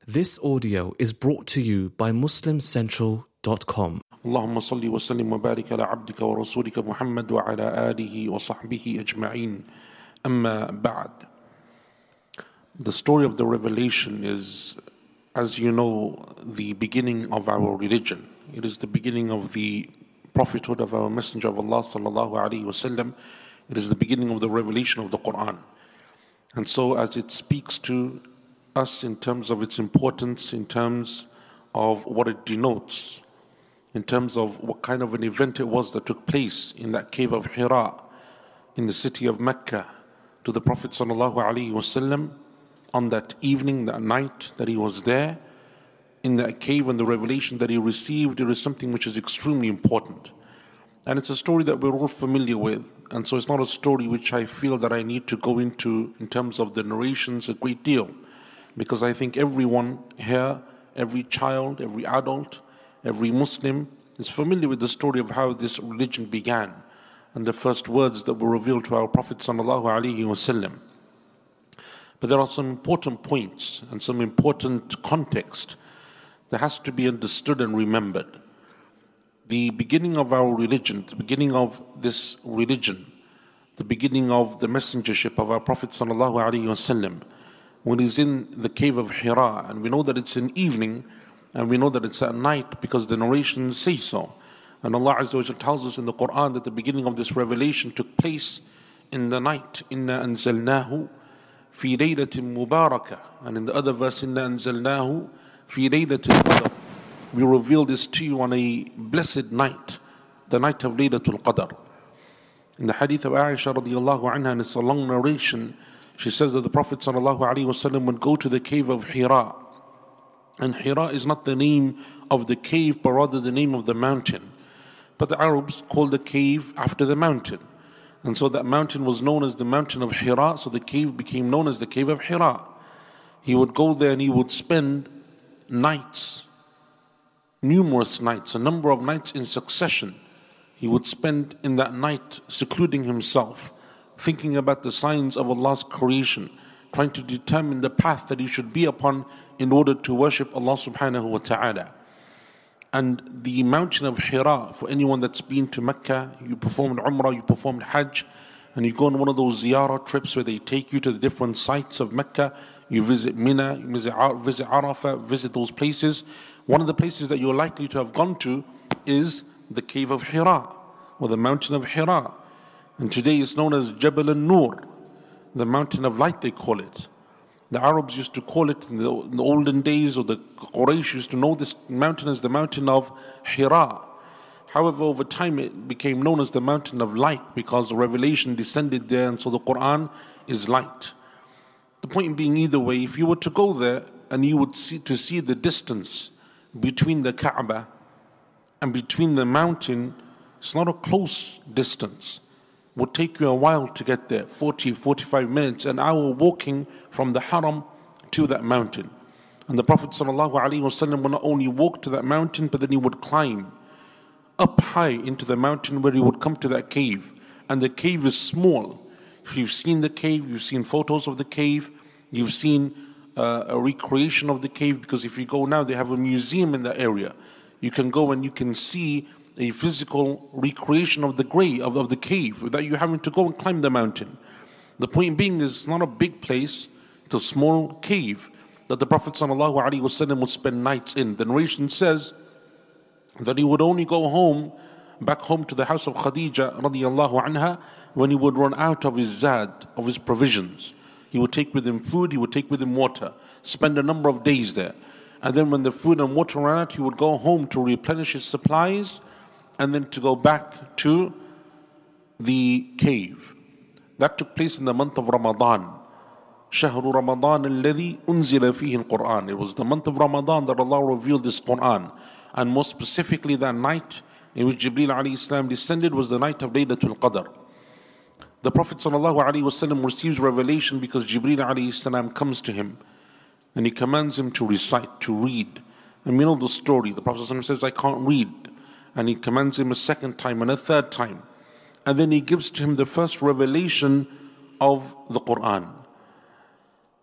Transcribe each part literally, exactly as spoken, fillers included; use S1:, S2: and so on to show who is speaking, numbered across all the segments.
S1: This audio is brought to you by Muslim Central dot com.
S2: اللهم صل وسلم وبارك على عبدك ورسولك محمد وعلى آله وصحبه أجمعين. أما بعد. The story of the revelation is, as you know, the beginning of our religion. It is the beginning of the prophethood of our Messenger of Allah sallallahu alaihi wasallam. It is the beginning of the revelation of the Quran. And so as it speaks to us in terms of its importance, in terms of what it denotes, in terms of what kind of an event it was that took place in that cave of Hira, in the city of Mecca, to the Prophet sallallahu alaihi wasallam, on that evening, that night that he was there, in that cave, and the revelation that he received, it is something which is extremely important. And it's a story that we're all familiar with, and so it's not a story which I feel that I need to go into in terms of the narrations a great deal, because I think everyone here, every child, every adult, every Muslim is familiar with the story of how this religion began and the first words that were revealed to our Prophet sallallahu alaihi wasallam. But there are some important points and some important context that has to be understood and remembered. The beginning of our religion, the beginning of this religion, the beginning of the messengership of our Prophet sallallahu alaihi wasallam, when he's in the cave of Hira, and we know that it's an evening, and we know that it's at night because the narrations say so. And Allah Azza wa Jalla tells us in the Quran that the beginning of this revelation took place in the night. Inna anzalnahu fi laylatin mubarakah. And in the other verse, Inna anzalnahu fi laylatil qadr. We reveal this to you on a blessed night, the night of Laylatul Qadr. In the hadith of Aisha radiallahu anha, and it's a long narration, she says that the Prophet sallallahu alaihi wasallam would go to the cave of Hira. And Hira is not the name of the cave, but rather the name of the mountain. But the Arabs called the cave after the mountain. And so that mountain was known as the mountain of Hira, so the cave became known as the cave of Hira. He would go there and he would spend nights, numerous nights, a number of nights in succession. He would spend in that night secluding himself, thinking about the signs of Allah's creation, trying to determine the path that he should be upon in order to worship Allah subhanahu wa ta'ala. And the mountain of Hira, for anyone that's been to Mecca, you performed Umrah, you performed Hajj, and you go on one of those ziyarah trips where they take you to the different sites of Mecca, you visit Mina, you visit, visit Arafah, visit those places. One of the places that you're likely to have gone to is the cave of Hira, or the mountain of Hira. And today it's known as Jabal al-Nur, the mountain of light they call it. The Arabs used to call it in the, in the olden days, or the Quraysh used to know this mountain as the mountain of Hira. However, over time it became known as the mountain of light because the revelation descended there, and so the Quran is light. The point being, either way, if you were to go there and you would see to see the distance between the Kaaba and between the mountain, it's not a close distance. It would take you a while to get there, forty, forty-five minutes, an hour walking from the Haram to that mountain. And the Prophet ﷺ would not only walk to that mountain, but then he would climb up high into the mountain where he would come to that cave. And the cave is small. If you've seen the cave, you've seen photos of the cave, you've seen uh, a recreation of the cave, because if you go now, they have a museum in that area. You can go and you can see a physical recreation of the grave, of, of the cave, without you having to go and climb the mountain. The point being is, it's not a big place, it's a small cave that the Prophet ﷺ would spend nights in. The narration says that he would only go home, back home to the house of Khadija radiallahu anha, when he would run out of his zad, of his provisions. He would take with him food, he would take with him water, spend a number of days there. And then when the food and water ran out, he would go home to replenish his supplies, and then to go back to the cave. That took place in the month of Ramadan. شهر رمضان الذي أنزل فيه القرآن. It was the month of Ramadan that Allah revealed this Quran. And more specifically, that night in which Jibreel alayhi salam descended was the night of Laylatul Qadr. The Prophet sallallahu alaihi wasallam receives revelation because Jibreel alayhi salam comes to him and he commands him to recite, to read. And we know the story. The Prophet ﷺ says, I can't read. And he commands him a second time and a third time. And then he gives to him the first revelation of the Quran.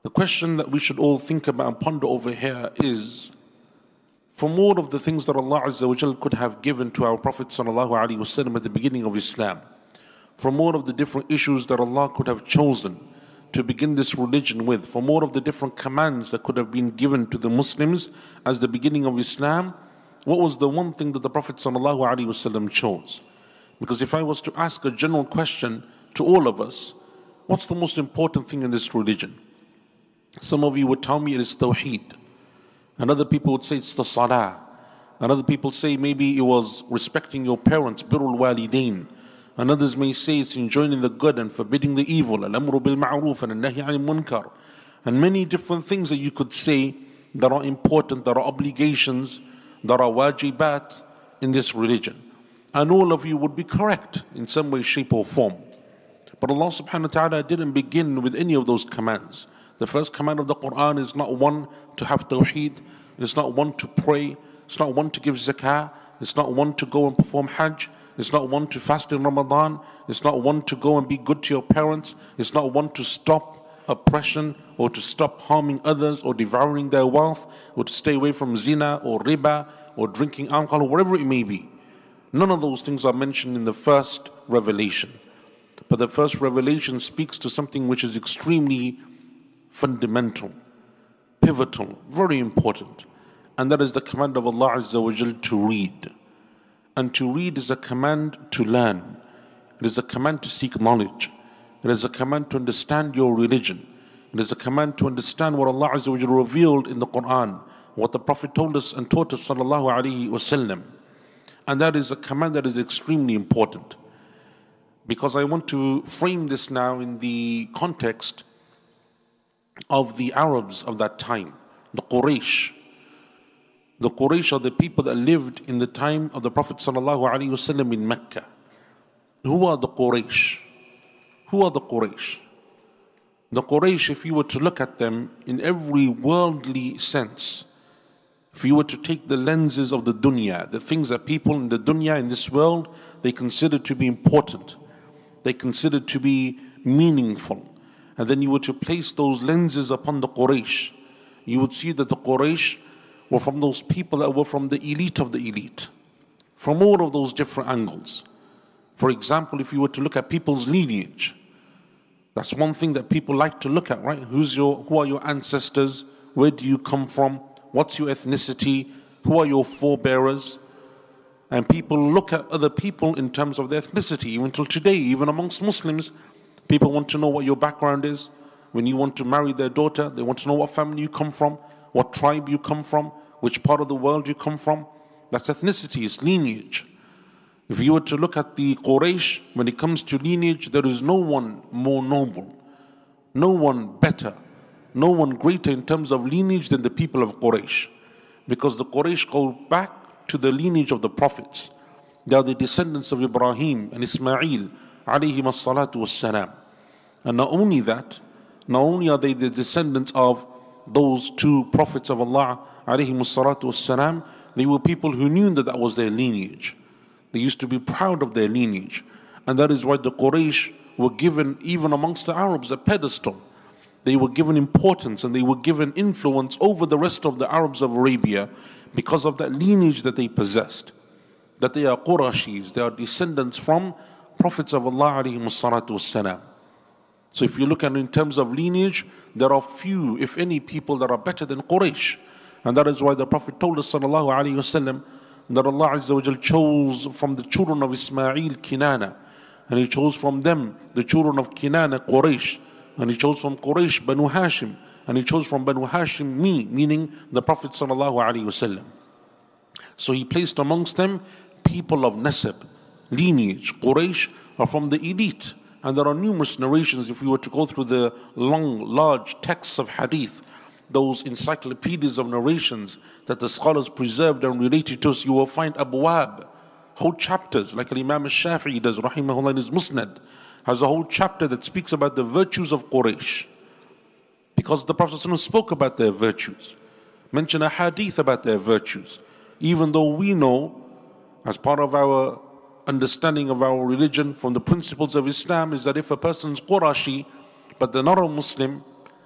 S2: The question that we should all think about and ponder over here is, from all of the things that Allah Azza wa Jal could have given to our Prophet Sallallahu Alaihi Wasallam at the beginning of Islam, from all of the different issues that Allah could have chosen to begin this religion with, from all of the different commands that could have been given to the Muslims as the beginning of Islam, what was the one thing that the Prophet Sallallahu Alaihi Wasallam chose? Because if I was to ask a general question to all of us, what's the most important thing in this religion? Some of you would tell me it is Tawheed. And other people would say it's the Salah. And other people say maybe it was respecting your parents, Birrul Walidain. And others may say it's enjoining the good and forbidding the evil, Al-Amru bil-Ma'ruf and Al-Nahi Anil-Munkar. And many different things that you could say that are important, that are obligations, that are wajibat in this religion. And all of you would be correct in some way, shape or form. But Allah subhanahu wa ta'ala didn't begin with any of those commands. The first command of the Quran is not one to have tawheed, it's not one to pray, it's not one to give zakah, it's not one to go and perform hajj, it's not one to fast in Ramadan, it's not one to go and be good to your parents, it's not one to stop oppression or to stop harming others or devouring their wealth or to stay away from zina or riba or drinking alcohol or whatever it may be. None of those things are mentioned in the first revelation. But the first revelation speaks to something which is extremely fundamental, pivotal, very important. And that is the command of Allah Azza wa Jal to read. And to read is a command to learn. It is a command to seek knowledge. It is a command to understand your religion. It is a command to understand what Allah Azza wa Jal revealed in the Quran, what the Prophet told us and taught us Sallallahu Alaihi Wasallam. And that is a command that is extremely important. Because I want to frame this now in the context of the Arabs of that time, the Quraysh. The Quraysh are the people that lived in the time of the Prophet ﷺ in Mecca. Who are the Quraysh? Who are the Quraysh? The Quraysh, if you were to look at them in every worldly sense, if you were to take the lenses of the dunya, the things that people in the dunya, in this world, they consider to be important, they consider to be meaningful, and then you were to place those lenses upon the Quraysh, you would see that the Quraysh were from those people that were from the elite of the elite, from all of those different angles. For example, if you were to look at people's lineage, that's one thing that people like to look at, right? Who's your, who are your ancestors? Where do you come from? What's your ethnicity? Who are your forebearers? And people look at other people in terms of their ethnicity. Even till today, even amongst Muslims, people want to know what your background is. When you want to marry their daughter, they want to know what family you come from, what tribe you come from, which part of the world you come from. That's ethnicity, it's lineage. If you were to look at the Quraysh, when it comes to lineage, there is no one more noble, no one better, no one greater in terms of lineage than the people of Quraysh. Because the Quraysh go back to the lineage of the prophets. They are the descendants of Ibrahim and Ismail, alayhim as-salatu was-salam. And not only that, not only are they the descendants of those two prophets of Allah, alayhim as-salatu was-salam, they were people who knew that that was their lineage. They used to be proud of their lineage. And that is why the Quraysh were given, even amongst the Arabs, a pedestal. They were given importance and they were given influence over the rest of the Arabs of Arabia because of that lineage that they possessed. That they are Qurashis, they are descendants from prophets of Allah alayhim as-salatu was-salam. So if you look at it in terms of lineage, there are few, if any, people that are better than Quraysh. And that is why the Prophet told us sallallahu alayhi wasallam that Allah Azza wa Jal chose from the children of Ismail Kinana, and He chose from them the children of Kinana Quraysh, and He chose from Quraysh Banu Hashim, and He chose from Banu Hashim me, meaning the Prophet sallallahu alaihi wasallam. So He placed amongst them people of nasab, lineage. Quraysh are from the elite, and there are numerous narrations. If we were to go through the long, large texts of hadith, those encyclopedias of narrations that the scholars preserved and related to us, you will find abwab, whole chapters, like Imam al-Shafi'i does, rahimahullah, in his Musnad, has a whole chapter that speaks about the virtues of Quraysh. Because the Prophet ﷺ spoke about their virtues, mentioned a hadith about their virtues. Even though we know, as part of our understanding of our religion from the principles of Islam, is that if a person's Qurashi, but they're not a Muslim,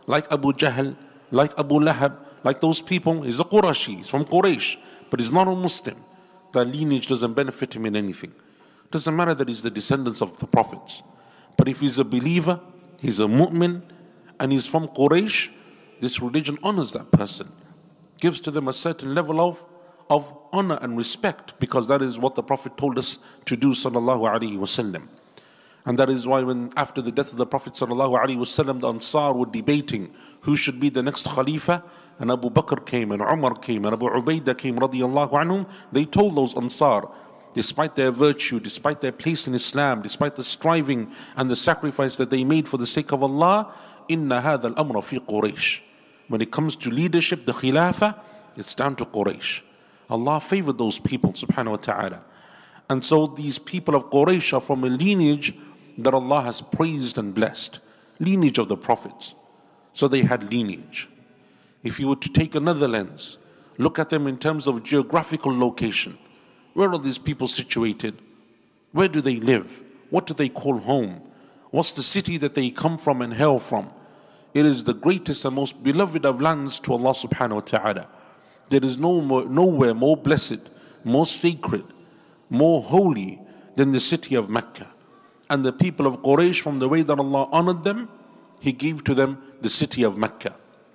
S2: like Abu Jahl, like Abu Lahab, like those people. He's a Qurashi, he's from Quraysh, but he's not a Muslim. That lineage doesn't benefit him in anything. Doesn't matter that he's the descendants of the prophets. But if he's a believer, he's a mu'min, and he's from Quraysh, this religion honors that person, gives to them a certain level of, of honor and respect, because that is what the Prophet told us to do, sallallahu alaihi wasallam. And that is why when after the death of the Prophet sallallahu alaihi wasallam, the Ansar were debating who should be the next Khalifa, and Abu Bakr came, and Umar came, and Abu Ubaidah came, radiyallahu anhum, they told those Ansar, despite their virtue, despite their place in Islam, despite the striving and the sacrifice that they made for the sake of Allah, inna hadha al-amra fi Quraysh. When it comes to leadership, the Khilafah, it's down to Quraysh. Allah favored those people, subhanahu wa ta'ala. And so these people of Quraysh are from a lineage that Allah has praised and blessed. Lineage of the prophets. So they had lineage. If you were to take another lens, look at them in terms of geographical location. Where are these people situated? Where do they live? What do they call home? What's the city that they come from and hail from? It is the greatest and most beloved of lands to Allah subhanahu wa ta'ala. There is no more, nowhere more blessed, more sacred, more holy than the city of Mecca. And the people of Quraysh, from the way that Allah honored them, He gave to them the city of Mecca.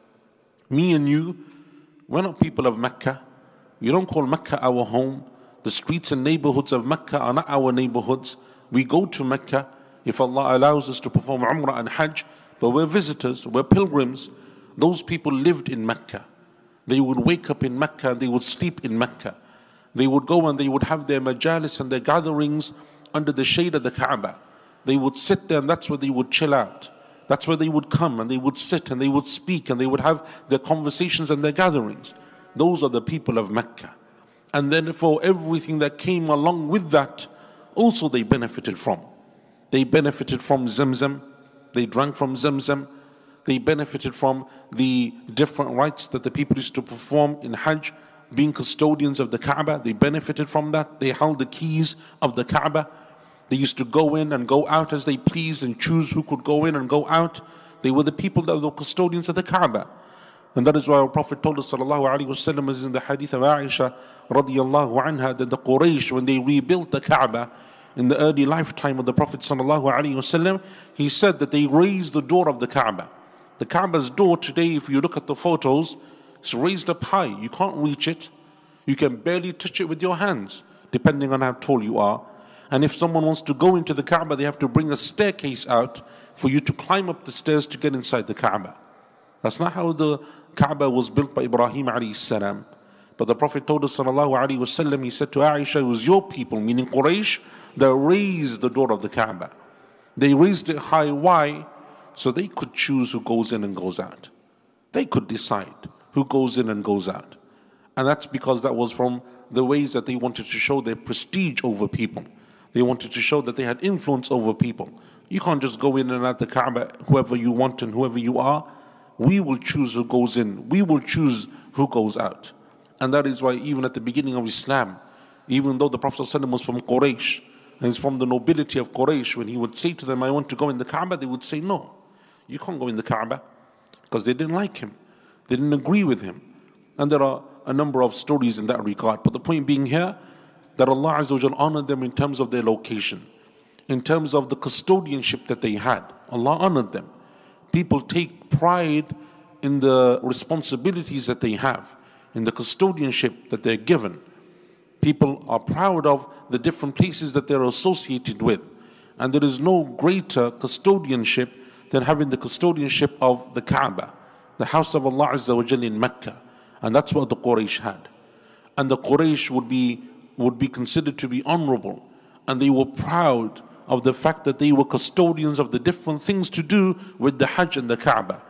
S2: Me and you, we're not people of Mecca. We don't call Mecca our home. The streets and neighborhoods of Mecca are not our neighborhoods. We go to Mecca if Allah allows us to perform Umrah and Hajj, but we're visitors, we're pilgrims. Those people lived in Mecca. They would wake up in Mecca and they would sleep in Mecca. They would go and they would have their majalis and their gatherings under the shade of the Kaaba. They would sit there and that's where they would chill out. That's where they would come and they would sit and they would speak and they would have their conversations and their gatherings. Those are the people of Mecca. And then for everything that came along with that, also they benefited from. They benefited from Zamzam. They drank from Zamzam. They benefited from the different rites that the people used to perform in Hajj, being custodians of the Kaaba. They benefited from that. They held the keys of the Kaaba. They used to go in and go out as they pleased and choose who could go in and go out. They were the people that were the custodians of the Kaaba. And that is why our Prophet told us, sallallahu alaihi wasallam, as in the hadith of Aisha radiyallahu anha, that the Quraysh, when they rebuilt the Kaaba in the early lifetime of the Prophet sallallahu alaihi wasallam, he said that they raised the door of the Kaaba. The Kaaba's door today, if you look at the photos, it's raised up high. You can't reach it. You can barely touch it with your hands, depending on how tall you are. And if someone wants to go into the Kaaba, they have to bring a staircase out for you to climb up the stairs to get inside the Kaaba. That's not how the Kaaba was built by Ibrahim alayhi salam. But the Prophet told us, sallallahu alaihi wasallam, he said to Aisha, it was your people, meaning Quraysh, that raised the door of the Kaaba. They raised it high. Why? So they could choose who goes in and goes out. They could decide who goes in and goes out. And that's because that was from the ways that they wanted to show their prestige over people. They wanted to show that they had influence over people. You can't just go in and out the Kaaba, whoever you want and whoever you are. We will choose who goes in. We will choose who goes out. And that is why even at the beginning of Islam, even though the Prophet ﷺ was from Quraysh, and he's from the nobility of Quraysh, when he would say to them, I want to go in the Kaaba, they would say, no, you can't go in the Kaaba, because they didn't like him. They didn't agree with him. And there are a number of stories in that regard. But the point being here, that Allah Azza wa Jal honored them in terms of their location, in terms of the custodianship that they had. Allah honored them. People take pride in the responsibilities that they have, in the custodianship that they're given. People are proud of the different places that they're associated with. And there is no greater custodianship than having the custodianship of the Kaaba, the house of Allah Azza wa Jal in Mecca. And that's what the Quraysh had. And the Quraysh would be, would be considered to be honorable. And they were proud of the fact that they were custodians of the different things to do with the Hajj and the Kaaba.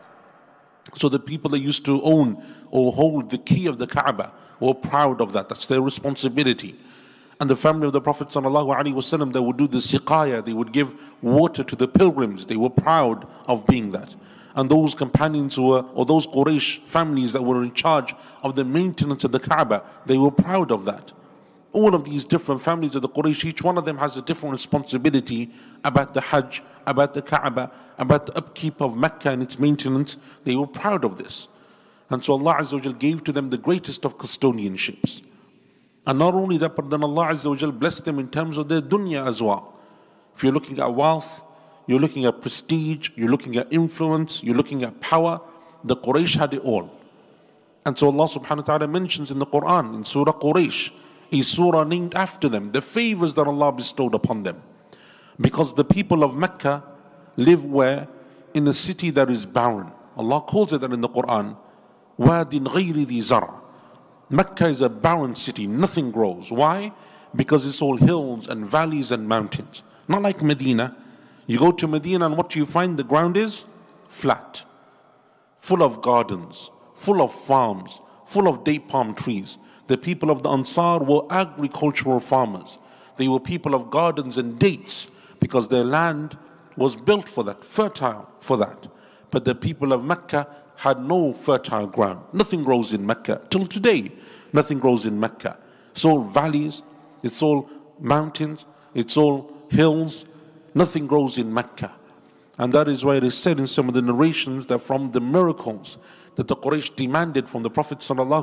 S2: So the people that used to own or hold the key of the Kaaba were proud of that. That's their responsibility. And the family of the Prophet ﷺ, they would do the siqaya, they would give water to the pilgrims. They were proud of being that. And those companions who were, or those Quraysh families that were in charge of the maintenance of the Kaaba, they were proud of that. All of these different families of the Quraysh, each one of them has a different responsibility about the Hajj about the Kaaba, about the upkeep of Mecca and its maintenance. They were proud of this. And so Allah Azza wa Jal gave to them the greatest of custodianships. And not only that, but then Allah Azza wa Jal blessed them in terms of their dunya as well. If you're looking at wealth, you're looking at prestige, you're looking at influence, you're looking at power, the Quraysh had it all. And so Allah subhanahu wa ta'ala mentions in the Quran, in Surah Quraysh, a surah named after them, the favors that Allah bestowed upon them. Because the people of Mecca live where? In a city that is barren. Allah calls it that in the Quran, وَادٍ غَيْرِ ذِي زَرْعٍ. Mecca is a barren city, nothing grows. Why? Because it's all hills and valleys and mountains. Not like Medina. You go to Medina and what do you find? The ground is flat, full of gardens, full of farms, full of date palm trees. The people of the Ansar were agricultural farmers. They were people of gardens and dates because their land was built for that, fertile for that. But the people of Mecca had no fertile ground. Nothing grows in Mecca. Till today, nothing grows in Mecca. It's all valleys, it's all mountains, it's all hills. Nothing grows in Mecca. And that is why it is said in some of the narrations that from the miracles that the Quraysh demanded from the Prophet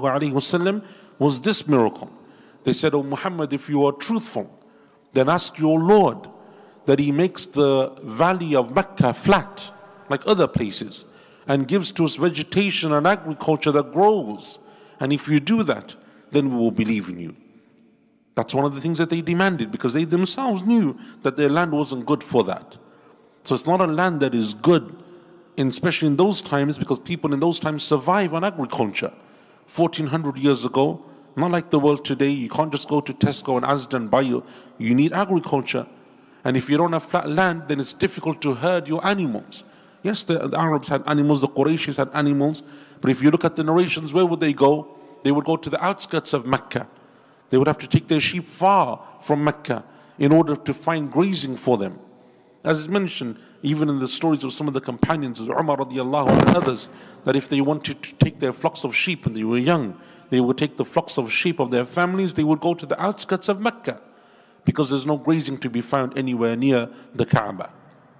S2: ﷺ was this miracle. They said, "O Muhammad, if you are truthful, then ask your Lord that He makes the valley of Mecca flat like other places and gives to us vegetation and agriculture that grows. And if you do that, then we will believe in you." That's one of the things that they demanded because they themselves knew that their land wasn't good for that. So it's not a land that is good, especially in those times, because people in those times survive on agriculture. fourteen hundred years ago, not like the world today, you can't just go to Tesco and Asda and buy you. You need agriculture. And if you don't have flat land, then it's difficult to herd your animals. Yes, the, the Arabs had animals, the Qurayshis had animals, but if you look at the narrations, where would they go? They would go to the outskirts of Mecca. They would have to take their sheep far from Mecca in order to find grazing for them. As is mentioned, even in the stories of some of the companions, of Umar radiallahu anhu and others, that if they wanted to take their flocks of sheep when they were young, they would take the flocks of sheep of their families, they would go to the outskirts of Mecca because there's no grazing to be found anywhere near the Kaaba.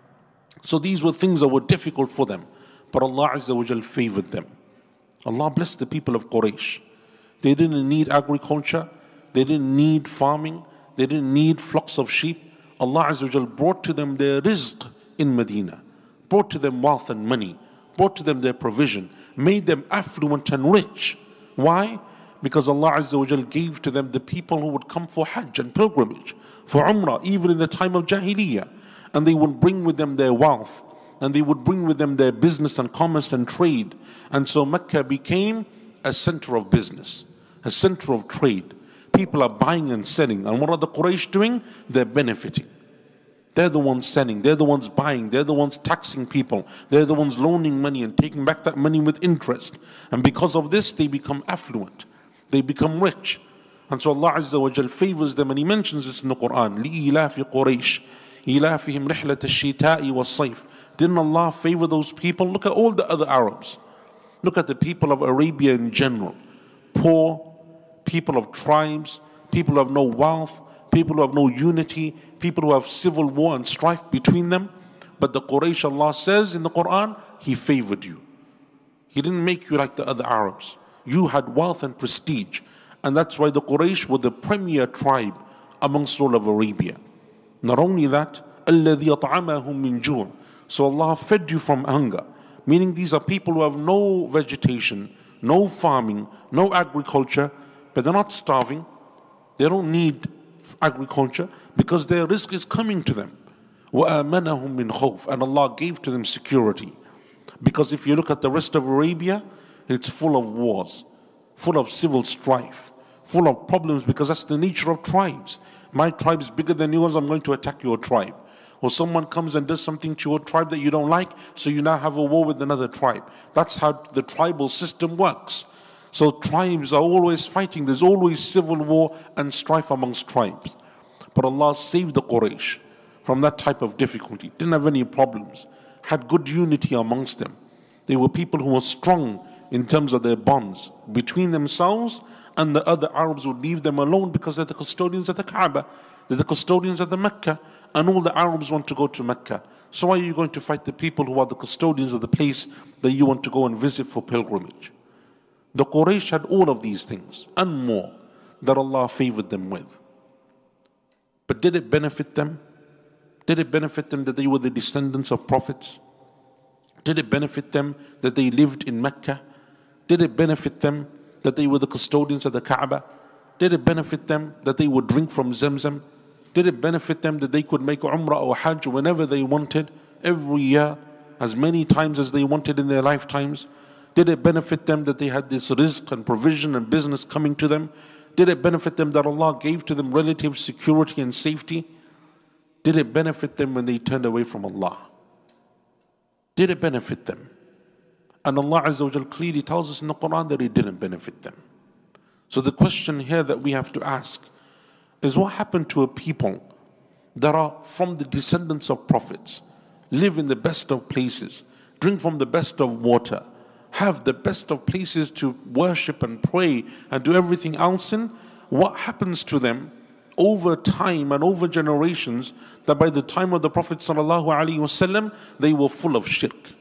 S2: So these were things that were difficult for them, but Allah Azza wa Jal favored them. Allah blessed the people of Quraysh. They didn't need agriculture, they didn't need farming, they didn't need flocks of sheep. Allah Azza wa Jal brought to them their rizq in Medina, brought to them wealth and money, brought to them their provision, made them affluent and rich. Why? Because Allah Azza wa Jal gave to them the people who would come for Hajj and pilgrimage, for Umrah, even in the time of Jahiliyyah. And they would bring with them their wealth, and they would bring with them their business and commerce and trade. And so Mecca became a center of business, a center of trade. People are buying and selling. And what are the Quraysh doing? They're benefiting. They're the ones selling. They're the ones buying. They're the ones taxing people. They're the ones loaning money and taking back that money with interest. And because of this, they become affluent. They become rich. And so Allah Azza wa Jal favors them, and He mentions this in the Quran. لِإِلَافِ قُرَيْشٍ إِلَافِهِمْ رِحْلَةَ الشِّتَاءِ وَالصَّيْفِ. Didn't Allah favor those people? Look at all the other Arabs. Look at the people of Arabia in general. Poor, people of tribes, people who have no wealth, people who have no unity, people who have civil war and strife between them. But the Quraysh, Allah says in the Quran, He favored you. He didn't make you like the other Arabs. You had wealth and prestige. And that's why the Quraysh were the premier tribe amongst all of Arabia. Not only that, الَّذِي أَطْعَمَهُمْ مِنْ جُوعٍ. So Allah fed you from hunger. Meaning these are people who have no vegetation, no farming, no agriculture, but they're not starving. They don't need agriculture because their rizq is coming to them. وَآمَنَهُمْ مِنْ خَوْفٍ. And Allah gave to them security. Because if you look at the rest of Arabia, it's full of wars, full of civil strife, full of problems, because that's the nature of tribes. My tribe is bigger than yours, I'm going to attack your tribe. Or someone comes and does something to your tribe that you don't like, so you now have a war with another tribe. That's how the tribal system works. So tribes are always fighting. There's always civil war and strife amongst tribes. But Allah saved the Quraysh from that type of difficulty. Didn't have any problems. Had good unity amongst them. They were people who were strong in terms of their bonds between themselves, and the other Arabs would leave them alone because they're the custodians of the Kaaba. They're the custodians of the Mecca, and all the Arabs want to go to Mecca. So why are you going to fight the people who are the custodians of the place that you want to go and visit for pilgrimage? The Quraysh had all of these things and more that Allah favored them with. But did it benefit them? Did it benefit them that they were the descendants of prophets? Did it benefit them that they lived in Mecca? Did it benefit them that they were the custodians of the Kaaba? Did it benefit them that they would drink from Zamzam? Did it benefit them that they could make Umrah or Hajj whenever they wanted, every year, as many times as they wanted in their lifetimes? Did it benefit them that they had this rizq and provision and business coming to them? Did it benefit them that Allah gave to them relative security and safety? Did it benefit them when they turned away from Allah? Did it benefit them? And Allah Azza wa Jal clearly tells us in the Quran that it didn't benefit them. So the question here that we have to ask is, what happened to a people that are from the descendants of prophets, live in the best of places, drink from the best of water, have the best of places to worship and pray and do everything else in? What happens to them over time and over generations that by the time of the Prophet sallallahu alaihi wasallam they were full of shirk,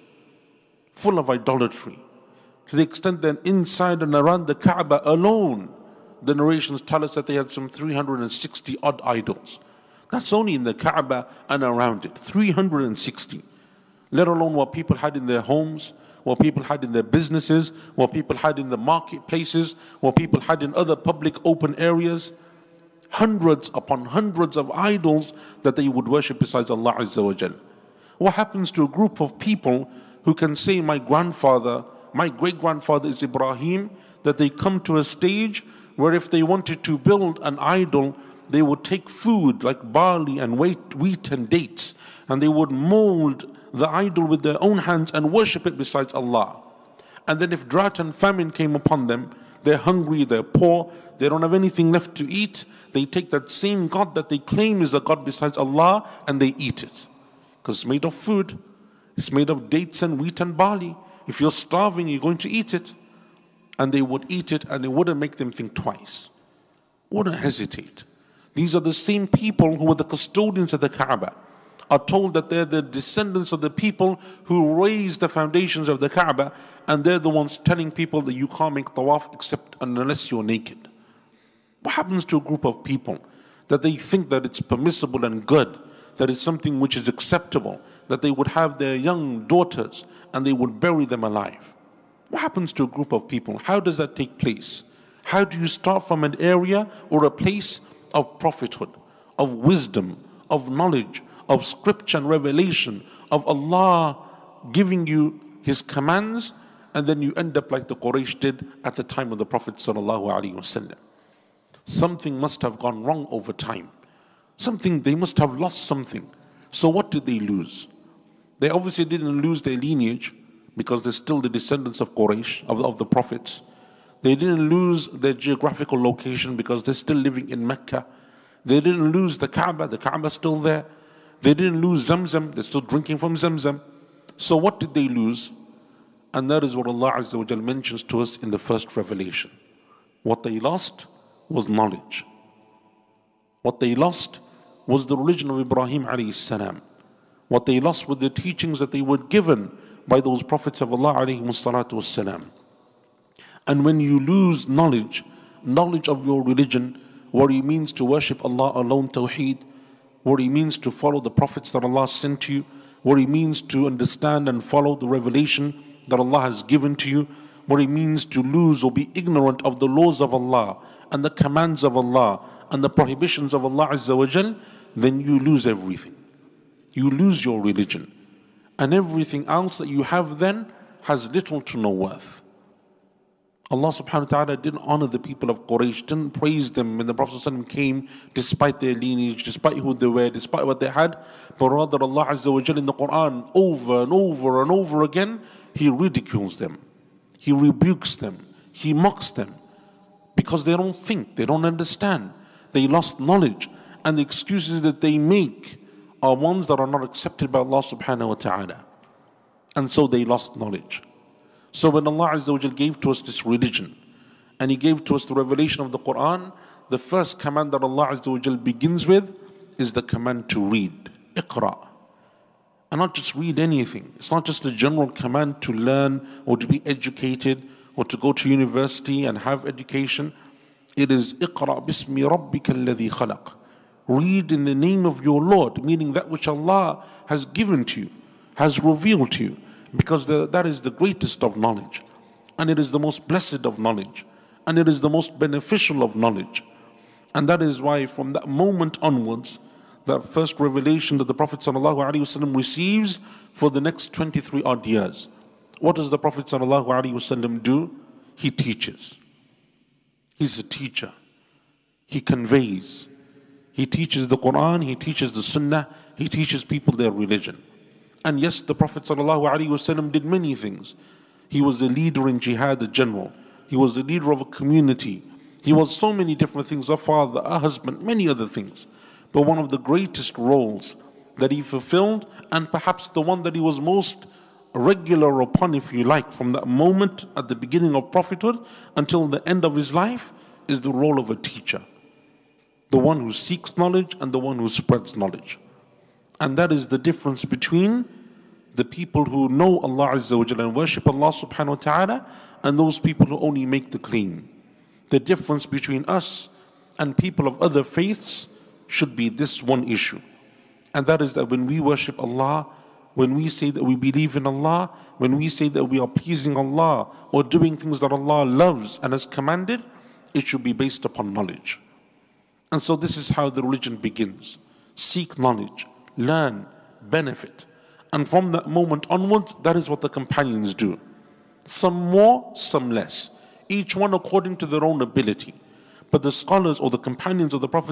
S2: full of idolatry, to the extent that inside and around the Kaaba alone, the narrations tell us that they had some three hundred sixty odd idols. That's only in the Kaaba and around it, three hundred sixty. Let alone what people had in their homes, what people had in their businesses, what people had in the marketplaces, what people had in other public open areas. Hundreds upon hundreds of idols that they would worship besides Allah Azza wa Jal. What happens to a group of people who can say, my grandfather, my great-grandfather is Ibrahim, that they come to a stage where if they wanted to build an idol, they would take food like barley and wheat, wheat and dates, and they would mold the idol with their own hands and worship it besides Allah. And then if drought and famine came upon them, they're hungry, they're poor, they don't have anything left to eat, they take that same God that they claim is a God besides Allah and they eat it. Because it's made of food, it's made of dates and wheat and barley. If you're starving, you're going to eat it. And they would eat it and it wouldn't make them think twice, wouldn't hesitate. These are the same people who were the custodians of the Kaaba, are told that they're the descendants of the people who raised the foundations of the Kaaba, and they're the ones telling people that you can't make tawaf except unless you're naked. What happens to a group of people that they think that it's permissible and good, that it's something which is acceptable, that they would have their young daughters and they would bury them alive? What happens to a group of people? How does that take place? How do you start from an area or a place of prophethood, of wisdom, of knowledge, of scripture and revelation, of Allah giving you His commands, and then you end up like the Quraysh did at the time of the Prophet sallallahu alaihi wasallam? Something must have gone wrong over time. Something, they must have lost something. So what did they lose? They obviously didn't lose their lineage, because they're still the descendants of Quraysh, of, of the prophets. They didn't lose their geographical location because they're still living in Mecca. They didn't lose the Kaaba, the Kaaba's still there. They didn't lose Zamzam, they're still drinking from Zamzam. So what did they lose? And that is what Allah Azza wa Jal mentions to us in the first revelation. What they lost was knowledge. What they lost was the religion of Ibrahim alayhi salam. What they lost were the teachings that they were given by those prophets of Allah alayhi salatu wassalam. And when you lose knowledge, knowledge of your religion, what it means to worship Allah alone, tawheed, what it means to follow the prophets that Allah sent to you, what it means to understand and follow the revelation that Allah has given to you, what it means to lose or be ignorant of the laws of Allah and the commands of Allah and the prohibitions of Allah Azza wa Jal, then you lose everything. You lose your religion. And everything else that you have then has little to no worth. Allah subhanahu wa ta'ala didn't honor the people of Quraysh, didn't praise them when the Prophet ﷺ came, despite their lineage, despite who they were, despite what they had. But rather Allah Azza wa Jal in the Quran, over and over and over again, He ridicules them. He rebukes them. He mocks them. Because they don't think, they don't understand. They lost knowledge. And the excuses that they make are ones that are not accepted by Allah subhanahu wa ta'ala. And so they lost knowledge. So when Allah Azza wa Jal gave to us this religion, and He gave to us the revelation of the Quran, the first command that Allah Azza wa Jal begins with is the command to read. Iqra. And not just read anything. It's not just a general command to learn or to be educated or to go to university and have education. It is Iqra bismi rabbika alladhi khalaq. Read in the name of your Lord, meaning that which Allah has given to you, has revealed to you, because the, that is the greatest of knowledge, and it is the most blessed of knowledge, and it is the most beneficial of knowledge. And that is why from that moment onwards, that first revelation that the Prophet ﷺ receives for the next twenty-three odd years, what does the Prophet ﷺ do? He teaches. He's a teacher. He conveys. He teaches the Quran, he teaches the Sunnah, he teaches people their religion. And yes, the Prophet ﷺ did many things. He was a leader in jihad, a general. He was the leader of a community. He was so many different things, a father, a husband, many other things. But one of the greatest roles that he fulfilled, and perhaps the one that he was most regular upon, if you like, from that moment at the beginning of prophethood until the end of his life, is the role of a teacher. The one who seeks knowledge and the one who spreads knowledge. And that is the difference between the people who know Allah Azza wa Jalla and worship Allah subhanahu wa ta'ala and those people who only make the claim. The difference between us and people of other faiths should be this one issue. And that is that when we worship Allah, when we say that we believe in Allah, when we say that we are pleasing Allah or doing things that Allah loves and has commanded, it should be based upon knowledge. And so this is how the religion begins. Seek knowledge, learn, benefit. And from that moment onwards, that is what the companions do. Some more, some less. Each one according to their own ability. But the scholars or the companions of the Prophet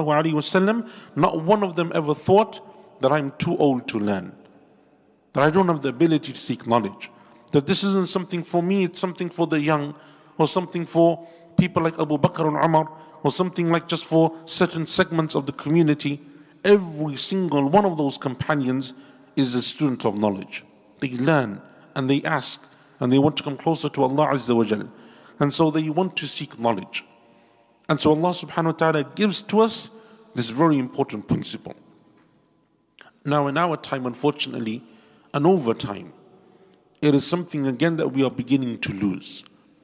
S2: ﷺ, not one of them ever thought that I'm too old to learn. That I don't have the ability to seek knowledge. That this isn't something for me, it's something for the young, or something for people like Abu Bakr and Umar, or something like just for certain segments of the community. Every single one of those companions is a student of knowledge. They learn and they ask and they want to come closer to Allah Azza wa Jal. And so they want to seek knowledge. And so Allah subhanahu wa ta'ala gives to us this very important principle. Now in our time, unfortunately, and over time, it is something again that we are beginning to lose.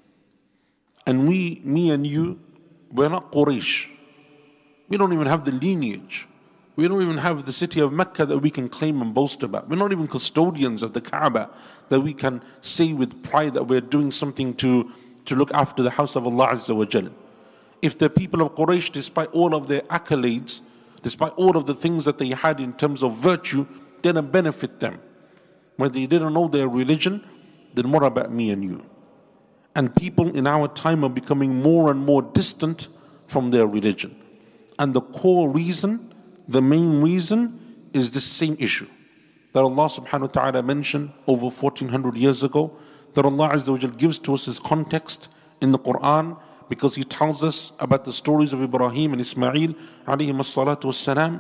S2: And we, me and you, we're not Quraysh. We don't even have the lineage. We don't even have the city of Mecca that we can claim and boast about. We're not even custodians of the Kaaba that we can say with pride that we're doing something to, to look after the house of Allah Azza wa Jal. If the people of Quraysh, despite all of their accolades, despite all of the things that they had in terms of virtue, didn't benefit them, when they didn't know their religion, then what about me and you? And people in our time are becoming more and more distant from their religion. And the core reason, the main reason, is this same issue that Allah subhanahu wa ta'ala mentioned over fourteen hundred years ago, that Allah Azza wa Jal gives to us as context in the Quran, because He tells us about the stories of Ibrahim and Ismail alayhim as-salatu was-salam.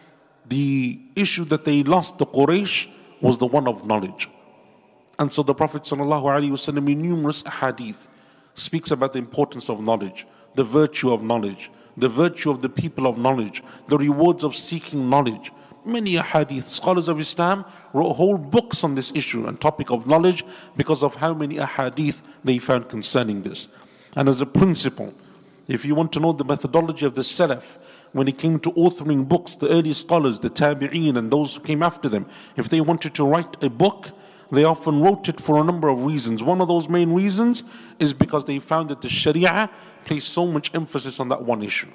S2: The issue that they lost, the Quraysh, was the one of knowledge. And so the Prophet ﷺ in numerous ahadith speaks about the importance of knowledge, the virtue of knowledge, the virtue of the people of knowledge, the rewards of seeking knowledge. Many ahadith, scholars of Islam wrote whole books on this issue and topic of knowledge because of how many ahadith they found concerning this. And as a principle, if you want to know the methodology of the Salaf, when it came to authoring books, the early scholars, the Tabi'een and those who came after them, if they wanted to write a book, they often wrote it for a number of reasons. One of those main reasons is because they found that the Sharia placed so much emphasis on that one issue.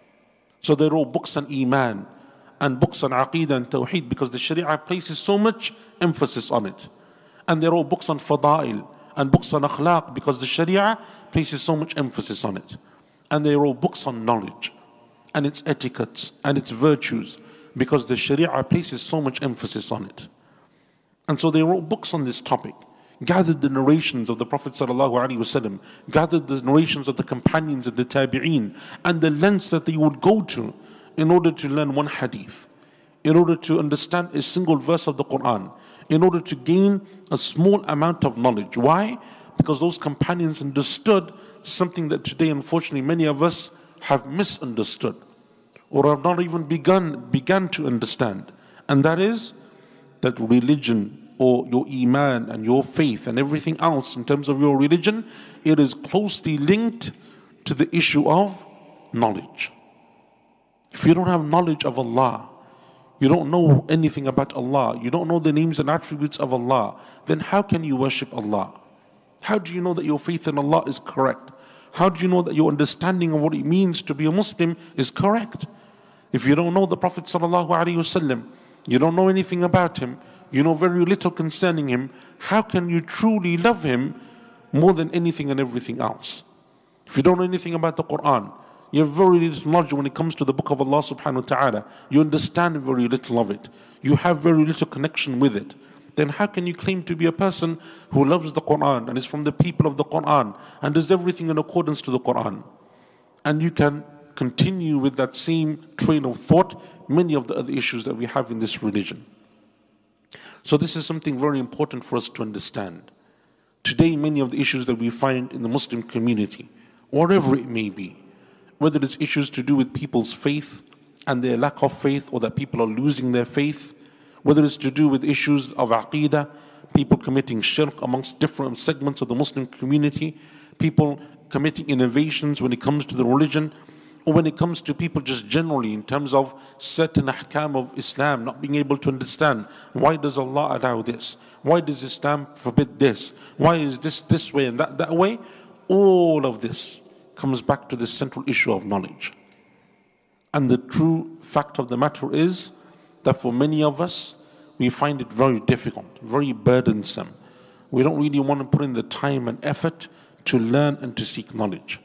S2: So they wrote books on Iman and books on Aqeedah and Tawheed because the Sharia places so much emphasis on it. And they wrote books on Fada'il and books on Akhlaq because the Sharia places so much emphasis on it. And they wrote books on knowledge and its etiquettes and its virtues because the Sharia places so much emphasis on it. And so they wrote books on this topic, gathered the narrations of the Prophet ﷺ, gathered the narrations of the companions of the Tabi'een, and the lengths that they would go to in order to learn one hadith, in order to understand a single verse of the Quran, in order to gain a small amount of knowledge. Why? Because those companions understood something that today, unfortunately, many of us have misunderstood or have not even begun, begun to understand. And that is that religion or your iman and your faith and everything else in terms of your religion, it is closely linked to the issue of knowledge. If you don't have knowledge of Allah, you don't know anything about Allah, you don't know the names and attributes of Allah, then how can you worship Allah? How do you know that your faith in Allah is correct? How do you know that your understanding of what it means to be a Muslim is correct? If you don't know the Prophet sallallahu alaihi wasallam, you don't know anything about him, you know very little concerning him, how can you truly love him more than anything and everything else? If you don't know anything about the Quran, you have very little knowledge when it comes to the book of Allah subhanahu wa ta'ala, you understand very little of it, you have very little connection with it, then how can you claim to be a person who loves the Quran and is from the people of the Quran and does everything in accordance to the Quran? And you can continue with that same train of thought many of the other issues that we have in this religion. So this is something very important for us to understand. Today, many of the issues that we find in the Muslim community, whatever it may be, whether it's issues to do with people's faith and their lack of faith, or that people are losing their faith, whether it's to do with issues of aqeedah, people committing shirk amongst different segments of the Muslim community, people committing innovations when it comes to the religion, or when it comes to people just generally in terms of certain ahkam of Islam, not being able to understand, why does Allah allow this? Why does Islam forbid this? Why is this this way and that that way? All of this comes back to the central issue of knowledge. And the true fact of the matter is that for many of us, we find it very difficult, very burdensome. We don't really want to put in the time and effort to learn and to seek knowledge.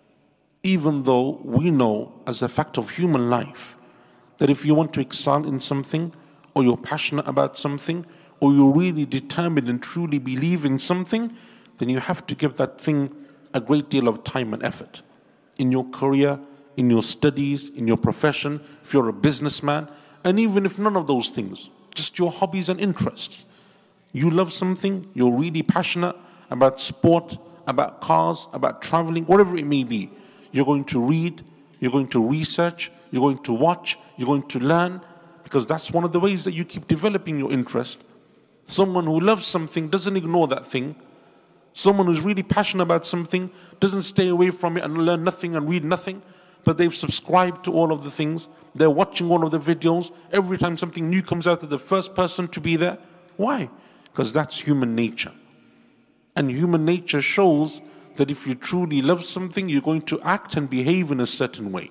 S2: Even though we know as a fact of human life that if you want to excel in something, or you're passionate about something, or you're really determined and truly believe in something, then you have to give that thing a great deal of time and effort. In your career, in your studies, in your profession, if you're a businessman, and even if none of those things, just your hobbies and interests. You love something, you're really passionate about sport, about cars, about traveling, whatever it may be. You're going to read, you're going to research, you're going to watch, you're going to learn, because that's one of the ways that you keep developing your interest. Someone who loves something doesn't ignore that thing. Someone who's really passionate about something doesn't stay away from it and learn nothing and read nothing, but they've subscribed to all of the things. They're watching all of the videos. Every time something new comes out, they're the first person to be there. Why? Because that's human nature. And human nature shows that if you truly love something, you're going to act and behave in a certain way.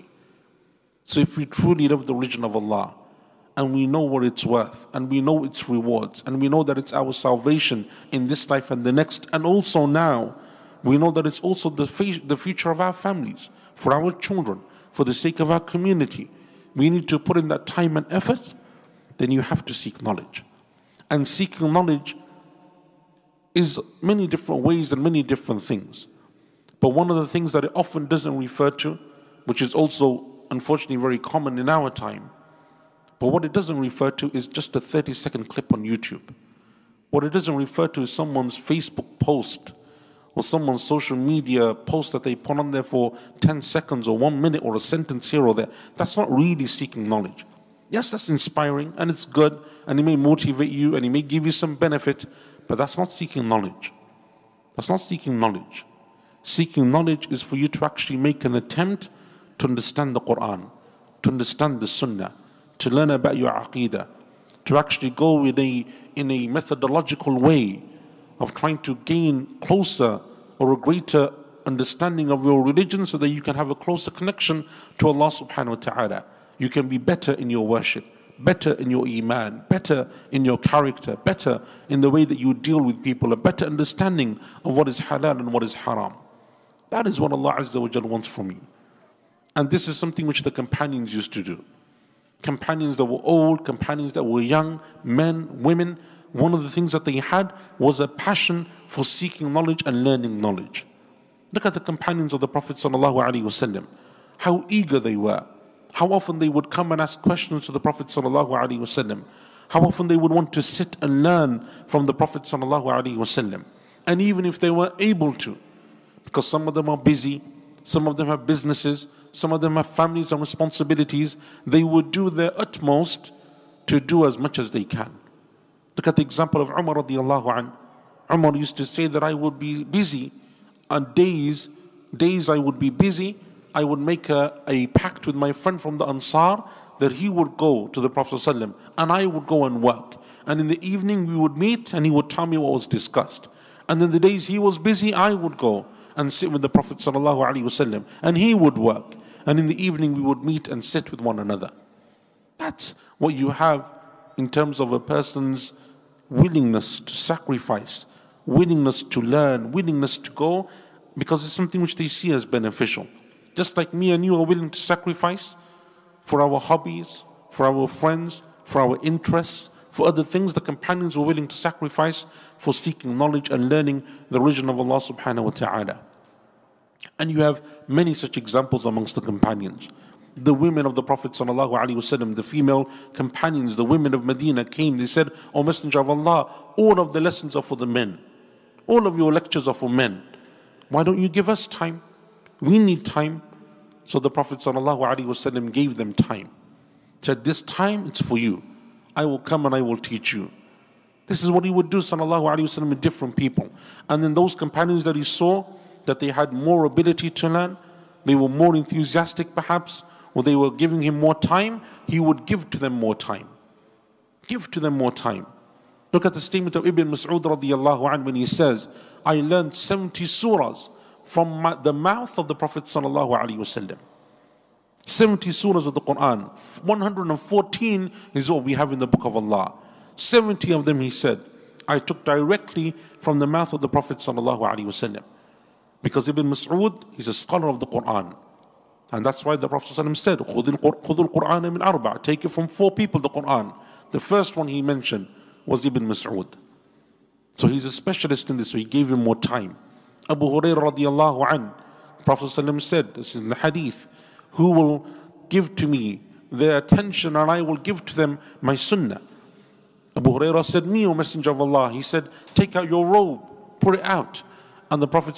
S2: So if we truly love the religion of Allah, and we know what it's worth, and we know its rewards, and we know that it's our salvation in this life and the next, and also now, we know that it's also the, fa- the future of our families, for our children, for the sake of our community. We need to put in that time and effort. Then you have to seek knowledge. And seeking knowledge is many different ways and many different things. But one of the things that it often doesn't refer to, which is also unfortunately very common in our time, but what it doesn't refer to is just a thirty second clip on YouTube. What it doesn't refer to is someone's Facebook post or someone's social media post that they put on there for ten seconds or one minute or a sentence here or there. That's not really seeking knowledge. Yes, that's inspiring and it's good and it may motivate you and it may give you some benefit, but that's not seeking knowledge. That's not seeking knowledge. Seeking knowledge is for you to actually make an attempt to understand the Quran, to understand the Sunnah, to learn about your aqeedah, to actually go in a, in a methodological way of trying to gain closer or a greater understanding of your religion so that you can have a closer connection to Allah subhanahu wa ta'ala. You can be better in your worship, better in your iman, better in your character, better in the way that you deal with people, a better understanding of what is halal and what is haram. That is what Allah Azza wa Jal wants from you. And this is something which the companions used to do. Companions that were old, companions that were young, men, women, one of the things that they had was a passion for seeking knowledge and learning knowledge. Look at the companions of the Prophet sallallahu alaihi wasallam, how eager they were, how often they would come and ask questions to the Prophet sallallahu alaihi wasallam, how often they would want to sit and learn from the Prophet sallallahu alaihi wasallam. And even if they were able to, because some of them are busy, some of them have businesses, some of them have families and responsibilities. They would do their utmost to do as much as they can. Look at the example of Umar radiallahu anhu. Umar used to say that I would be busy on days, days I would be busy, I would make a, a pact with my friend from the Ansar that he would go to the Prophet ﷺ and I would go and work. And in the evening we would meet and he would tell me what was discussed. And then the days he was busy, I would go and sit with the Prophet ﷺ and he would work. And in the evening we would meet and sit with one another. That's what you have in terms of a person's willingness to sacrifice, willingness to learn, willingness to go, because it's something which they see as beneficial. Just like me and you are willing to sacrifice for our hobbies, for our friends, for our interests, for other things, the companions were willing to sacrifice for seeking knowledge and learning the religion of Allah subhanahu wa ta'ala. And you have many such examples amongst the companions. The women of the Prophet sallallahu alaihi wasallam, the female companions, the women of Medina came, they said, O Messenger of Allah, all of the lessons are for the men. All of your lectures are for men. Why don't you give us time? We need time. So the Prophet ﷺ gave them time. He said, this time it's for you. I will come and I will teach you. This is what he would do ﷺ with different people. And then those companions that he saw, that they had more ability to learn, they were more enthusiastic perhaps, or they were giving him more time, he would give to them more time. Give to them more time. Look at the statement of Ibn Mas'ud radiallahu anhu when he says, I learned seventy surahs from my, the mouth of the Prophet sallallahu alaihi wasallam. seventy surahs of the Quran. one hundred fourteen is what we have in the book of Allah. seventy of them, he said, I took directly from the mouth of the Prophet sallallahu alaihi wasallam. Because Ibn Mas'ud, he's a scholar of the Quran. And that's why the Prophet ﷺ said, خُذُ الْقُرْآنَ مِنْ أَرْبَعٍ. Take it from four people, the Quran. The first one he mentioned was Ibn Mas'ud. So he's a specialist in this, so he gave him more time. Abu Hurairah radiallahu anhu, the Prophet ﷺ said, this is in the hadith, who will give to me their attention and I will give to them my sunnah. Abu Hurairah said, me, O Messenger of Allah. He said, take out your robe, put it out. And the Prophet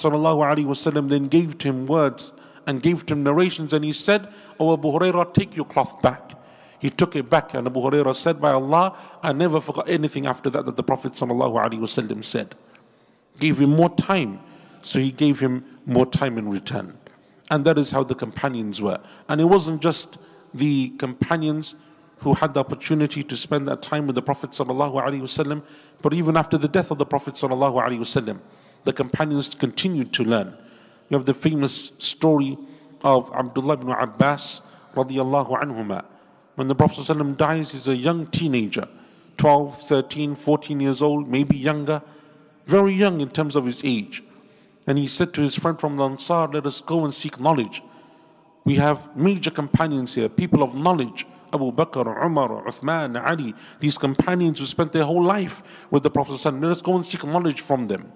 S2: ﷺ then gave to him words and gave to him narrations, and he said, O Abu Hurairah, take your cloth back. He took it back, and Abu Hurairah said, by Allah, I never forgot anything after that that the Prophet ﷺ said. Gave him more time, so he gave him more time in return. And that is how the companions were. And it wasn't just the companions who had the opportunity to spend that time with the Prophet ﷺ, but even after the death of the Prophet ﷺ, the companions continued to learn. You have the famous story of Abdullah ibn Abbas radiallahu anhuma. When the Prophet ﷺ dies, he's a young teenager, twelve, thirteen, fourteen years old, maybe younger, very young in terms of his age. And he said to his friend from the Ansar, let us go and seek knowledge. We have major companions here, people of knowledge. Abu Bakr, Umar, Uthman, Ali, these companions who spent their whole life with the Prophet ﷺ. Let us go and seek knowledge from them.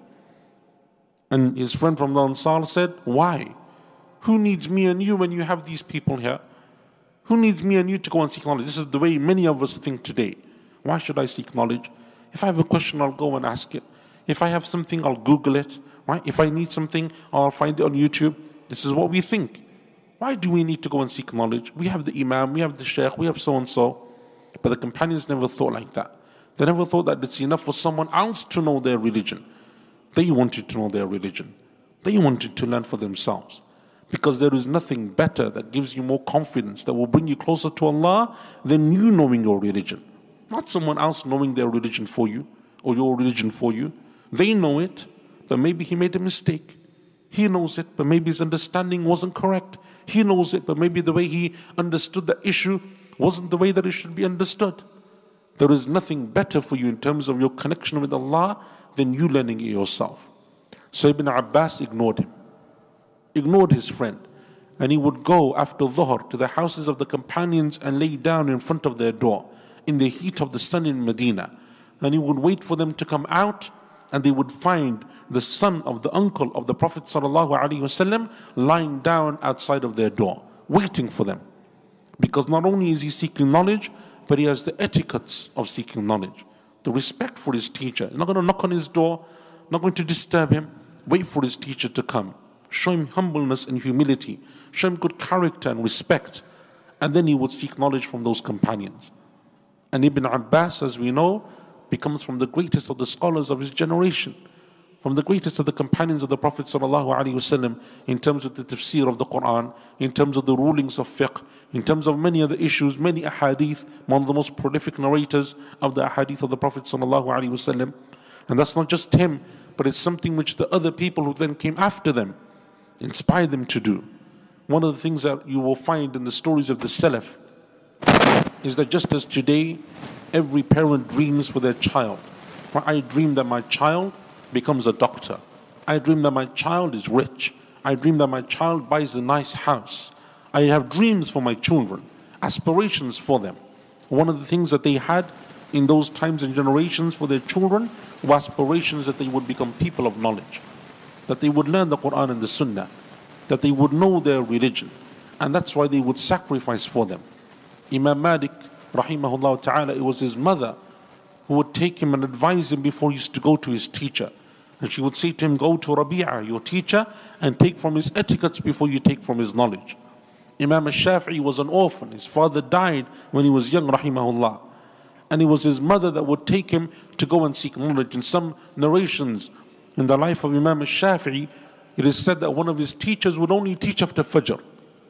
S2: And his friend from the Ansar said, why? Who needs me and you when you have these people here? Who needs me and you to go and seek knowledge? This is the way many of us think today. Why should I seek knowledge? If I have a question, I'll go and ask it. If I have something, I'll Google it. Right? If I need something, I'll find it on YouTube. This is what we think. Why do we need to go and seek knowledge? We have the Imam, we have the Shaykh, we have so-and-so. But the companions never thought like that. They never thought that it's enough for someone else to know their religion. They wanted to know their religion. They wanted to learn for themselves. Because there is nothing better that gives you more confidence, that will bring you closer to Allah than you knowing your religion. Not someone else knowing their religion for you or your religion for you. They know it, but maybe he made a mistake. He knows it, but maybe his understanding wasn't correct. He knows it, but maybe the way he understood the issue wasn't the way that it should be understood. There is nothing better for you in terms of your connection with Allah than you learning it yourself. So Ibn Abbas ignored him, ignored his friend, and he would go after Dhuhr to the houses of the companions and lay down in front of their door in the heat of the sun in Medina. And he would wait for them to come out, and they would find the son of the uncle of the Prophet ﷺ lying down outside of their door, waiting for them. Because not only is he seeking knowledge, but he has the etiquettes of seeking knowledge. The respect for his teacher. He's not going to knock on his door, not going to disturb him. Wait for his teacher to come. show him humbleness and humility, show him good character and respect, and then he would seek knowledge from those companions. And Ibn Abbas, as we know, becomes from the greatest of the scholars of his generation, from the greatest of the companions of the Prophet ﷺ in terms of the tafsir of the Quran, in terms of the rulings of fiqh, in terms of many other issues, many ahadith, one of the most prolific narrators of the ahadith of the Prophet ﷺ. And that's not just him, but it's something which the other people who then came after them inspired them to do. One of the things that you will find in the stories of the Salaf is that just as today, every parent dreams for their child. I dream that my child becomes a doctor. I dream that my child is rich. I dream that my child buys a nice house. I have dreams for my children, aspirations for them. One of the things that they had in those times and generations for their children were aspirations that they would become people of knowledge, that they would learn the Quran and the Sunnah, that they would know their religion, and that's why they would sacrifice for them. Imam Malik, rahimahullah ta'ala, it was his mother who would take him and advise him before he used to go to his teacher. And she would say to him, go to Rabi'a, your teacher, and take from his etiquettes before you take from his knowledge. Imam al-Shafi'i was an orphan. His father died when he was young, rahimahullah. And it was his mother that would take him to go and seek knowledge. In some narrations in the life of Imam al-Shafi'i, it is said that one of his teachers would only teach after Fajr.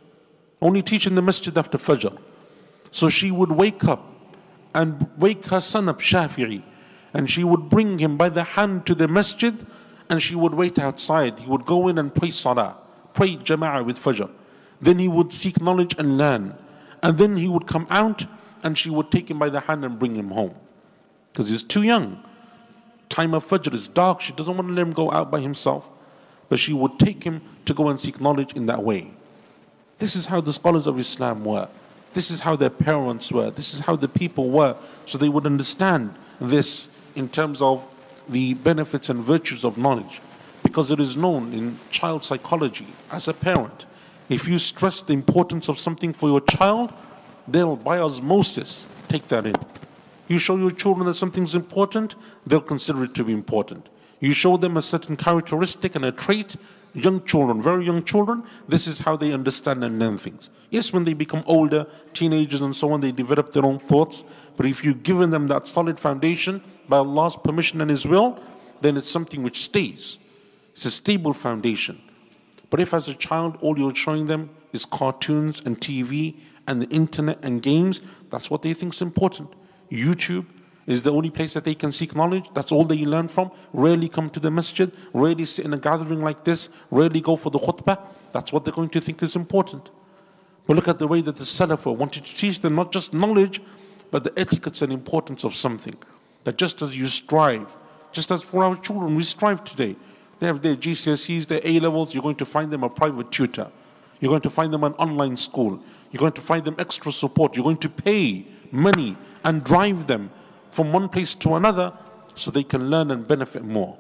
S2: Only teach in the masjid after Fajr. So she would wake up and wake her son up, Shafi'i, and she would bring him by the hand to the masjid, and she would wait outside. He would go in and pray salah, pray jama'ah with Fajr. Then he would seek knowledge and learn. And then he would come out and she would take him by the hand and bring him home. Because he's too young. Time of Fajr is dark. She doesn't want to let him go out by himself. But she would take him to go and seek knowledge in that way. This is how the scholars of Islam were. This is how their parents were. This is how the people were. So they would understand this in terms of the benefits and virtues of knowledge. Because it is known in child psychology, as a parent, if you stress the importance of something for your child, they'll by osmosis take that in. You show your children that something's important, they'll consider it to be important. You show them a certain characteristic and a trait, young children, very young children, this is how they understand and learn things. Yes, when they become older, teenagers and so on, they develop their own thoughts. But if you've given them that solid foundation by Allah's permission and His will, then it's something which stays. It's a stable foundation. But if as a child all you're showing them is cartoons and T V and the internet and games, that's what they think is important. YouTube is the only place that they can seek knowledge. That's all they learn from. Rarely come to the masjid, rarely sit in a gathering like this, rarely go for the khutbah. That's what they're going to think is important. But look at the way that the Salaf wanted to teach them not just knowledge, but the etiquettes and importance of something. That just as you strive, just as for our children, we strive today. They have their G C S Es, their A-levels, you're going to find them a private tutor. You're going to find them an online school. You're going to find them extra support. You're going to pay money and drive them from one place to another so they can learn and benefit more.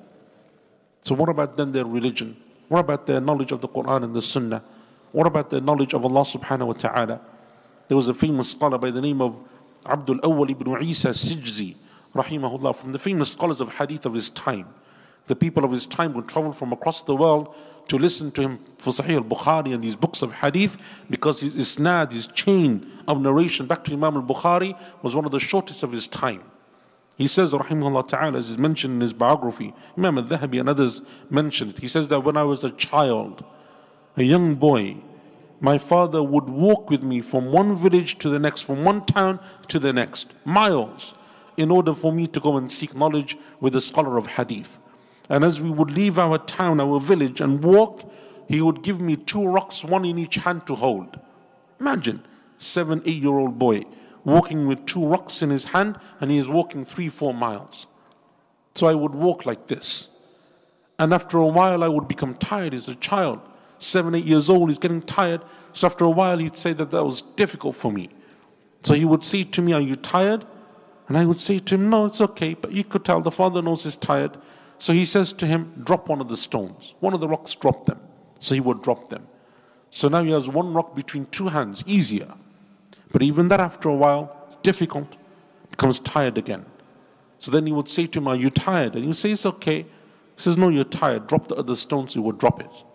S2: So what about then their religion? What about their knowledge of the Quran and the Sunnah? What about their knowledge of Allah subhanahu wa ta'ala? There was a famous scholar by the name of Abdul Awwal ibn Isa Sijzi, rahimahullah, from the famous scholars of hadith of his time. The people of his time would travel from across the world to listen to him for Sahih al-Bukhari and these books of hadith, because his isnad, his chain of narration back to Imam al-Bukhari was one of the shortest of his time. He says, rahimahullah ta'ala, as is mentioned in his biography, Imam al-Dhahabi and others mentioned it. He says that when I was a child, a young boy, my father would walk with me from one village to the next, from one town to the next, miles, in order for me to go and seek knowledge with a scholar of hadith. And as we would leave our town, our village, and walk, he would give me two rocks, one in each hand to hold. Imagine, seven, eight-year-old boy walking with two rocks in his hand, and he is walking three, four miles. So I would walk like this. And after a while, I would become tired as a child. Seven, eight years old, he's getting tired. So after a while, he'd say that that was difficult for me. So he would say to me, are you tired? And I would say to him, no, it's okay. But you could tell the father knows he's tired. So he says to him, drop one of the stones. One of the rocks, drop them. So he would drop them. So now he has one rock between two hands, easier. But even that after a while, it's difficult, becomes tired again. So then he would say to him, are you tired? And he would say, it's okay. He says, no, you're tired. Drop the other stones. He would drop it.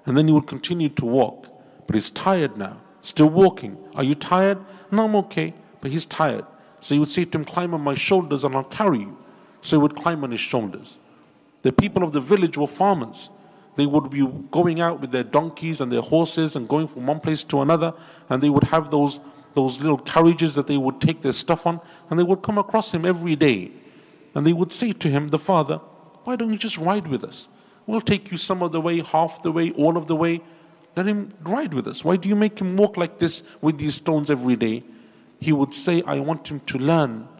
S2: And then he would continue to walk. But he's tired now, still walking. Are you tired? No, I'm okay. But he's tired. So he would say to him, climb on my shoulders and I'll carry you. So he would climb on his shoulders. The people of the village were farmers. They would be going out with their donkeys and their horses and going from one place to another, and they would have those, those little carriages that they would take their stuff on, and they would come across him every day. And they would say to him, the father, why don't you just ride with us? We'll take you some of the way, half the way, all of the way. Let him ride with us. Why do you make him walk like this with these stones every day? He would say, I want him to learn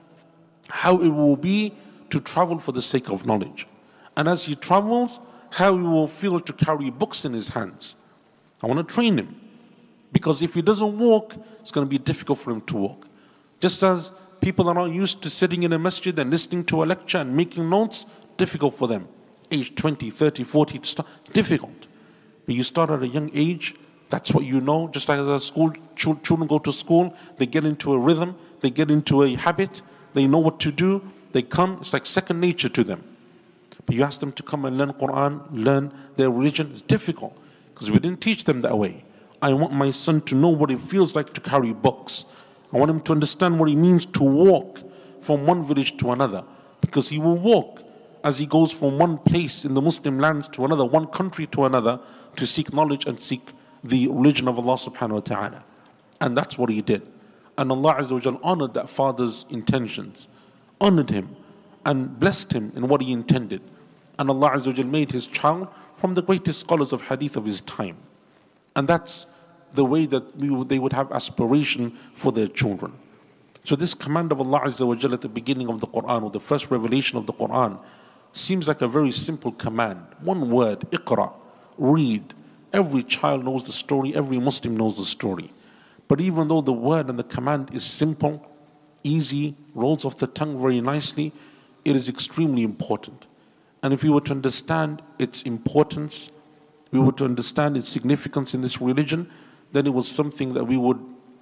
S2: how it will be to travel for the sake of knowledge. And as he travels, how he will feel to carry books in his hands. I want to train him. Because if he doesn't walk, it's going to be difficult for him to walk. Just as people are not used to sitting in a masjid and listening to a lecture and making notes, difficult for them. Age twenty, thirty, forty, to start, it's difficult. But you start at a young age, that's what you know. Just like as school, children go to school, they get into a rhythm, they get into a habit, they know what to do, they come, it's like second nature to them. But you ask them to come and learn Quran, learn their religion, it's difficult because we didn't teach them that way. I want my son to know what it feels like to carry books. I want him to understand what it means to walk from one village to another, because he will walk as he goes from one place in the Muslim lands to another, one country to another, to seek knowledge and seek the religion of Allah subhanahu wa ta'ala. And that's what he did. And Allah Azza wa Jal honored that father's intentions, honored him and blessed him in what he intended. And Allah Azza wa Jal made his child from the greatest scholars of hadith of his time. And that's the way that we would, they would have aspiration for their children. So this command of Allah Azza wa Jal at the beginning of the Quran, or the first revelation of the Quran, seems like a very simple command. One word, iqra, read. Every child knows the story, every Muslim knows the story. But even though the word and the command is simple, easy, rolls off the tongue very nicely, it is extremely important. And if we were to understand its importance, we were to understand its significance in this religion, then it was something that we would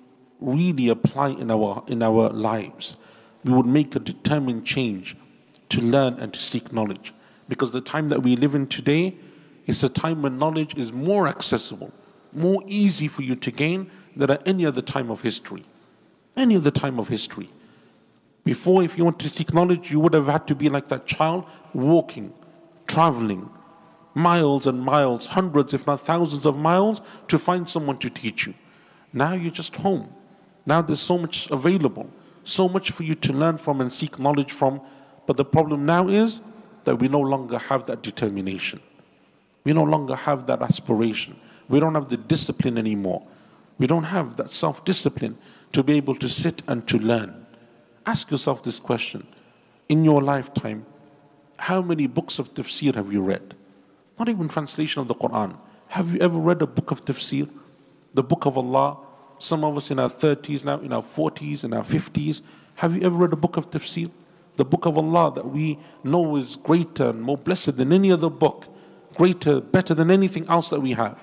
S2: really apply in our in our lives. We would make a determined change to learn and to seek knowledge. Because the time that we live in today is a time when knowledge is more accessible, more easy for you to gain than at any other time of history. Any other time of history. Before, if you want to seek knowledge, you would have had to be like that child, walking, traveling, miles and miles, hundreds if not thousands of miles, to find someone to teach you. Now you're just home. Now there's so much available, so much for you to learn from and seek knowledge from. But the problem now is that we no longer have that determination. We no longer have that aspiration. We don't have the discipline anymore. We don't have that self-discipline to be able to sit and to learn. Ask yourself this question. In your lifetime, how many books of tafsir have you read? Not even translation of the Quran. Have you ever read a book of tafsir? The book of Allah? Some of us in our thirties now, in our forties, in our fifties. Have you ever read a book of tafsir? The book of Allah that we know is greater and more blessed than any other book. Greater, better than anything else that we have.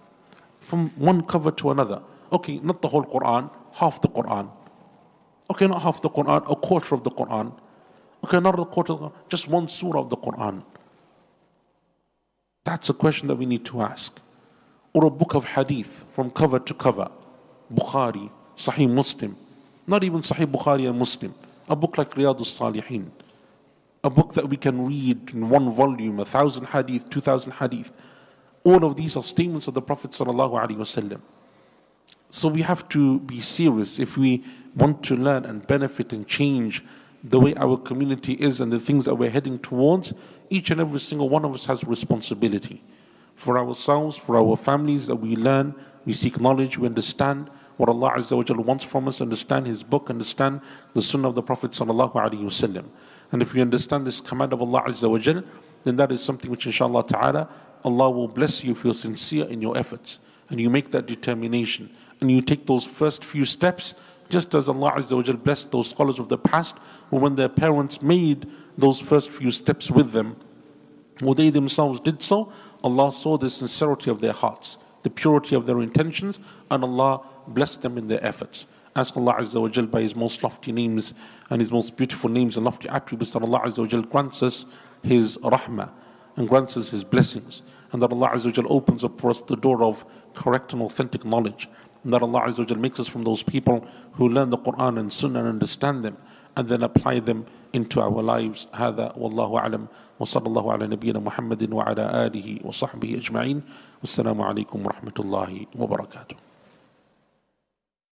S2: From one cover to another. Okay, not the whole Quran, half the Quran. Okay, not half the Quran, a quarter of the Quran. Okay, not a quarter of the Quran, just one surah of the Quran. That's a question that we need to ask. Or a book of hadith from cover to cover. Bukhari, Sahih Muslim. Not even Sahih Bukhari and Muslim. A book like Riyadus Salihin. A book that we can read in one volume, a thousand hadith, two thousand hadith. All of these are statements of the Prophet sallallahu alaihi wasallam. So we have to be serious if we want to learn and benefit and change the way our community is and the things that we're heading towards. Each and every single one of us has responsibility for ourselves, for our families, that we learn, we seek knowledge, we understand what Allah Azza wa Jalla wants from us, understand His book, understand the Sunnah of the Prophet sallallahu alaihi wasallam. And if you understand this command of Allah Azza wa Jalla, then that is something which inshallah ta'ala, Allah will bless you if you're sincere in your efforts and you make that determination and you take those first few steps, just as Allah Azza wa Jalla blessed those scholars of the past who, when their parents made those first few steps with them, or they themselves did so, Allah saw the sincerity of their hearts, the purity of their intentions, and Allah blessed them in their efforts. Ask Allah Azza wa Jal by His most lofty names and His most beautiful names and lofty attributes that Allah Azza wa Jal grants us His rahmah and grants us His blessings and that Allah Azza wa Jal opens up for us the door of correct and authentic knowledge, and that Allah Azza wa Jal makes us from those people who learn the Quran and Sunnah and understand them and then apply them into our lives. هذا والله أعلم وصلى الله على نبينا محمد وعلى آله وصحبه أجمعين. والسلام عليكم ورحمة الله وبركاته.